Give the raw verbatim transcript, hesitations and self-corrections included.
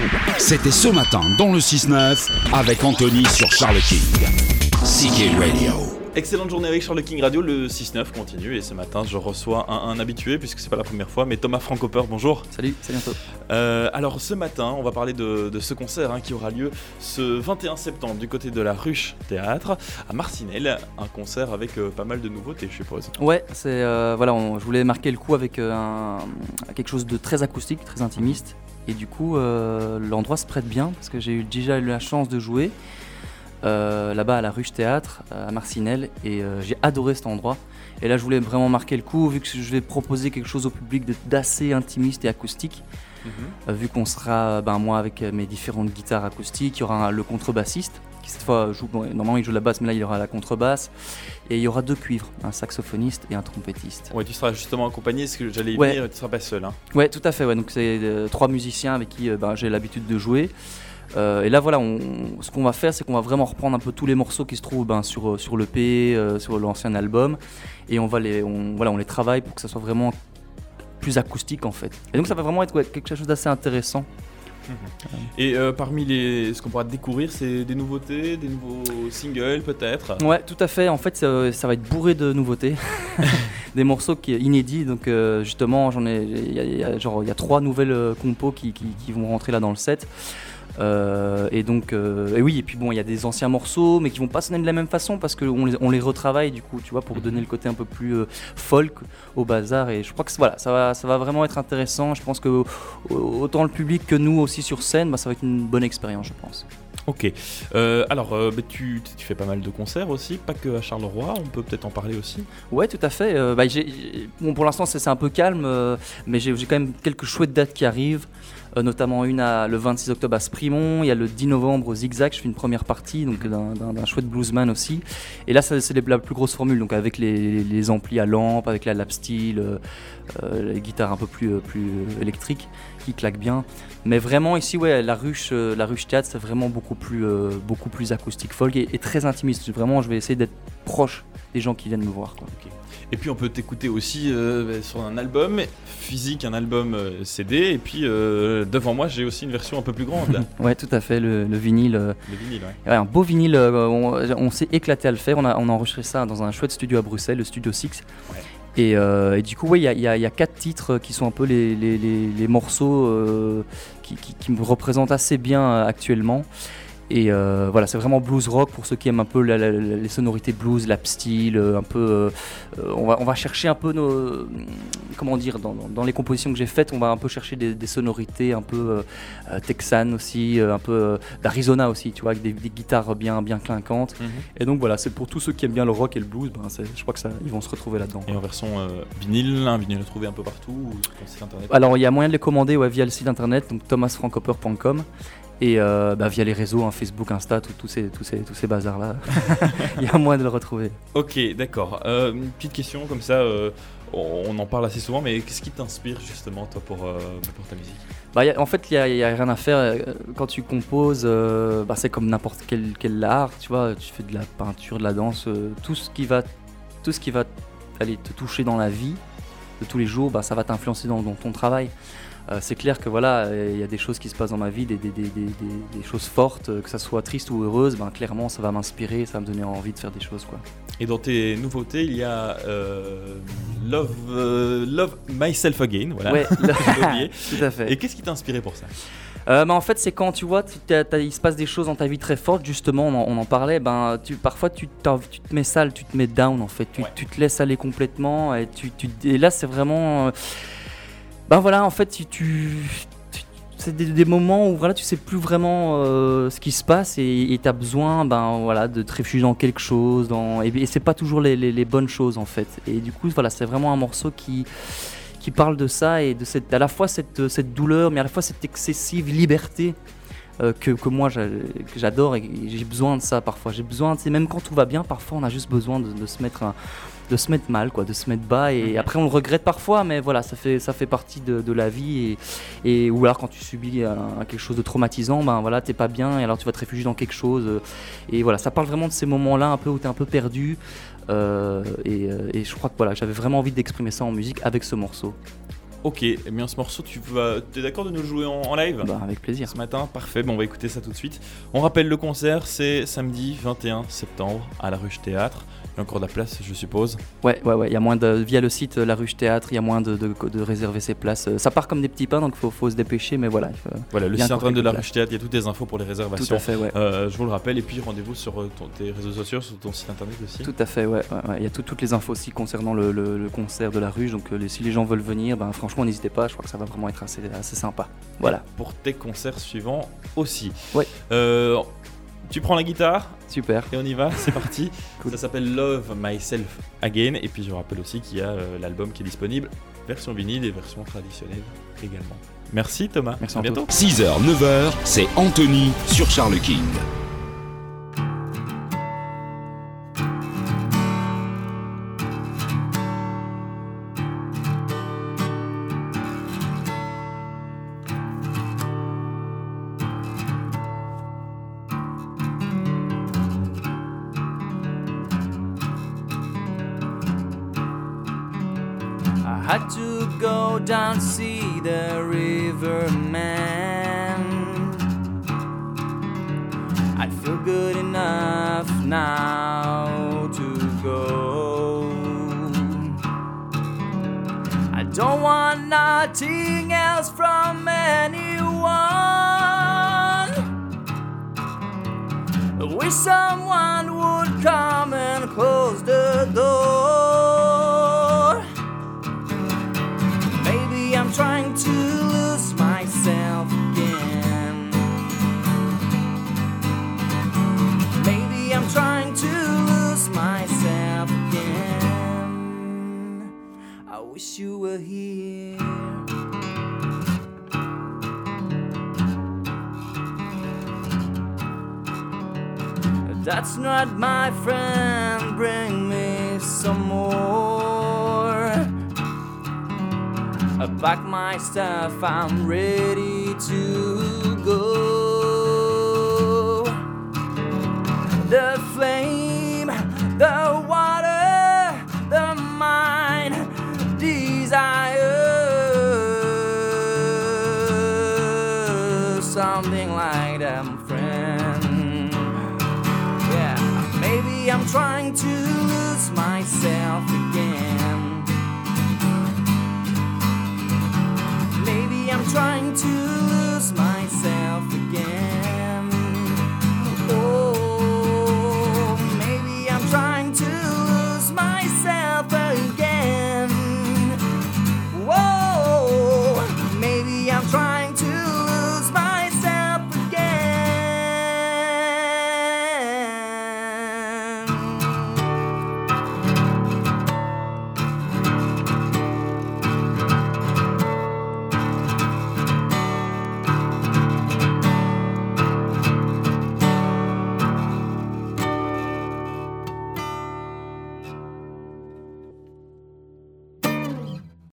C'était ce matin dans le six neuf avec Anthony sur Charles King. C K Radio. Excellente journée avec Charles King Radio, le six neuf continue et ce matin je reçois un, un habitué puisque c'est pas la première fois, mais Thomas Frankoper, bonjour. Salut, c'est bientôt. Euh, alors ce matin on va parler de, de ce concert hein, qui aura lieu ce vingt et un septembre du côté de la Ruche Théâtre à Marcinelle, un concert avec euh, pas mal de nouveautés je suppose. Ouais, c'est, euh, voilà, on, je voulais marquer le coup avec euh, un, quelque chose de très acoustique, très intimiste et du coup euh, l'endroit se prête bien parce que j'ai eu, déjà eu la chance de jouer. Euh, là-bas à la Ruche Théâtre, à Marcinelle, et euh, j'ai adoré cet endroit. Et là, je voulais vraiment marquer le coup, vu que je vais proposer quelque chose au public d'assez intimiste et acoustique. Mm-hmm. Euh, vu qu'on sera, ben, moi, avec mes différentes guitares acoustiques, il y aura un, le contrebassiste, qui cette fois joue, bon, normalement il joue la basse, mais là il y aura la contrebasse. Et il y aura deux cuivres, un saxophoniste et un trompettiste. Ouais, tu seras justement accompagné, ce que j'allais y ouais. venir, tu ne seras pas seul. Hein. Ouais, tout à fait. Ouais. Donc c'est euh, trois musiciens avec qui euh, ben, j'ai l'habitude de jouer. Euh, et là voilà, on, ce qu'on va faire, c'est qu'on va vraiment reprendre un peu tous les morceaux qui se trouvent ben, sur, sur l'E P, euh, sur l'ancien album, et on va les, on, voilà, on les travaille pour que ça soit vraiment plus acoustique en fait. Et donc ça va vraiment être ouais, quelque chose d'assez intéressant. Mmh. Et euh, parmi les, ce qu'on pourra découvrir, c'est des nouveautés, des nouveaux singles peut-être. Ouais, tout à fait. En fait, ça, ça va être bourré de nouveautés, des morceaux qui inédits. Donc euh, justement, j'en ai, il y a, y a, genre il y a trois nouvelles compos qui, qui, qui vont rentrer là dans le set. Euh, et donc euh, et oui et puis bon il y a des anciens morceaux mais qui vont pas sonner de la même façon parce qu'on les, on les retravaille du coup tu vois pour donner le côté un peu plus euh, folk au bazar et je crois que voilà ça va, ça va vraiment être intéressant. Je pense que autant le public que nous aussi sur scène bah, ça va être une bonne expérience je pense. Ok, euh, alors euh, bah, tu, tu fais pas mal de concerts aussi, pas que à Charleroi, on peut peut-être en parler aussi. Ouais tout à fait, euh, bah, j'ai, bon, pour l'instant c'est, c'est un peu calme euh, mais j'ai, j'ai quand même quelques chouettes dates qui arrivent. Euh, notamment une à, le vingt-six octobre à Sprimont, il y a le dix novembre au Zigzag, je fais une première partie donc d'un, d'un, d'un chouette bluesman aussi. Et là ça, c'est la plus grosse formule, donc avec les, les amplis à lampe, avec la lap steel, euh, euh, les guitares un peu plus, plus électriques qui claquent bien. Mais vraiment ici ouais, la Ruche, euh, la Ruche Théâtre c'est vraiment beaucoup plus, euh, beaucoup plus acoustique folk et, et très intimiste. Vraiment je vais essayer d'être proche des gens qui viennent me voir quoi. Okay. Et puis on peut t'écouter aussi euh, sur un album physique, un album euh, C D, et puis euh, devant moi j'ai aussi une version un peu plus grande. Ouais tout à fait, le, le vinyle. Euh, le vinyle ouais. Ouais, un beau vinyle, euh, on, on s'est éclaté à le faire, on a, on a enregistré ça dans un chouette studio à Bruxelles, le Studio Six. Ouais. Et, euh, et du coup, il ouais, y, y, y a quatre titres qui sont un peu les, les, les, les morceaux euh, qui, qui, qui me représentent assez bien euh, actuellement. Et euh, voilà, c'est vraiment blues rock pour ceux qui aiment un peu la, la, la, les sonorités blues, lap steel, un peu. Euh, on va on va chercher un peu nos, comment dire, dans, dans les compositions que j'ai faites, on va un peu chercher des, des sonorités un peu euh, texanes aussi, un peu euh, d'Arizona aussi, tu vois, avec des, des guitares bien bien clinquantes. Mm-hmm. Et donc voilà, c'est pour tous ceux qui aiment bien le rock et le blues, ben c'est, je crois que ça, ils vont se retrouver là-dedans. Et en version euh, vinyle, un vinyle à trouver un peu partout ou sur ton site internet. Alors il y a moyen de les commander ouais, via le site internet, donc thomas frankoper point com. Et euh, bah, via les réseaux, hein, Facebook, Insta, tous ces, tous ces, tous ces bazars-là, il y a moyen de le retrouver. Ok, d'accord. Euh, une petite question comme ça, euh, on en parle assez souvent, mais qu'est-ce qui t'inspire justement toi pour, euh, pour ta musique ? Bah, y a, en fait, il n'y a, a rien à faire. Quand tu composes, euh, bah, c'est comme n'importe quel, quel art, tu vois, tu fais de la peinture, de la danse, euh, tout ce qui va, tout ce qui va aller te toucher dans la vie de tous les jours, bah, ça va t'influencer dans, dans ton travail. Euh, c'est clair que voilà, il y a des choses qui se passent dans ma vie, des, des, des, des, des choses fortes, que ça soit triste ou heureuse, ben, clairement ça va m'inspirer, ça va me donner envie de faire des choses quoi. Et dans tes nouveautés, il y a euh, Love, euh, Love Myself Again, voilà. Ouais, tout à fait. Et qu'est-ce qui t'a inspiré pour ça ? Euh, bah en fait c'est quand tu vois t'as, t'as, il se passe des choses dans ta vie très fortes justement on en, on en parlait ben tu, parfois tu, tu te mets sale, tu te mets down en fait tu, ouais. tu te laisses aller complètement et, tu, tu, et là c'est vraiment euh, ben voilà en fait tu, tu, tu c'est des, des moments où voilà tu sais plus vraiment euh, ce qui se passe et tu as besoin ben voilà de te réfugier dans quelque chose dans, et, et c'est pas toujours les, les, les bonnes choses en fait et du coup voilà c'est vraiment un morceau qui qui parle de ça et de cette, à la fois cette, cette douleur, mais à la fois cette excessive liberté euh, que, que moi j'a, que j'adore et j'ai besoin de ça parfois. J'ai besoin, même quand tout va bien, parfois on a juste besoin de, de, se, mettre un, de se mettre mal, quoi, de se mettre bas et après on le regrette parfois, mais voilà, ça fait, ça fait partie de, de la vie et, et ou alors quand tu subis un, quelque chose de traumatisant, ben voilà, t'es pas bien et alors tu vas te réfugier dans quelque chose et voilà, ça parle vraiment de ces moments-là un peu où t'es un peu perdu. Euh, et, et je crois que voilà, j'avais vraiment envie d'exprimer ça en musique avec ce morceau. Ok, eh bien ce morceau, tu vas, t'es d'accord de nous le jouer en, en live ? Bah, avec plaisir. Ce matin, parfait, bon, on va écouter ça tout de suite. On rappelle le concert, c'est samedi vingt et un septembre à la Ruche Théâtre. Il y a encore de la place, je suppose. Ouais, ouais, ouais. Il y a moins de, via le site La Ruche Théâtre, il y a moins de, de, de réserver ses places. Ça part comme des petits pains, donc il faut, faut se dépêcher, mais voilà. Il faut, voilà, le il y a site encore internet de la quelques Ruche Théâtre, il y a toutes les infos pour les réservations. Tout à fait, ouais. Euh, je vous le rappelle, et puis rendez-vous sur euh, ton, tes réseaux sociaux, sur ton site internet aussi. Tout à fait, ouais. ouais, ouais. Il y a tout, toutes les infos aussi concernant le, le, le concert de la Ruche, donc euh, les, si les gens veulent venir, ben, franchement, n'hésitez pas, je crois que ça va vraiment être assez, assez sympa. Voilà. Pour tes concerts suivants aussi. Ouais. Euh, tu prends la guitare Super. et on y va, c'est parti. Cool. Ça s'appelle Love Myself Again. Et puis je rappelle aussi qu'il y a euh, l'album qui est disponible, version vinyle et version traditionnelle également. Merci Thomas. Merci à Anto. bientôt. six heures, neuf heures, c'est Anthony sur Charles King. I had to go down see the river man. I feel good enough now to go. I don't want nothing else from anyone. I wish someone would come and close the door. I'm trying to lose myself again. Maybe I'm trying to lose myself again. I wish you were here. That's not my friend, bring me some more. I pack my stuff, I'm ready to go. The flame, the water, the mind, desire. Something like that, my friend. Yeah, maybe I'm trying to lose myself again. I'm trying to lose my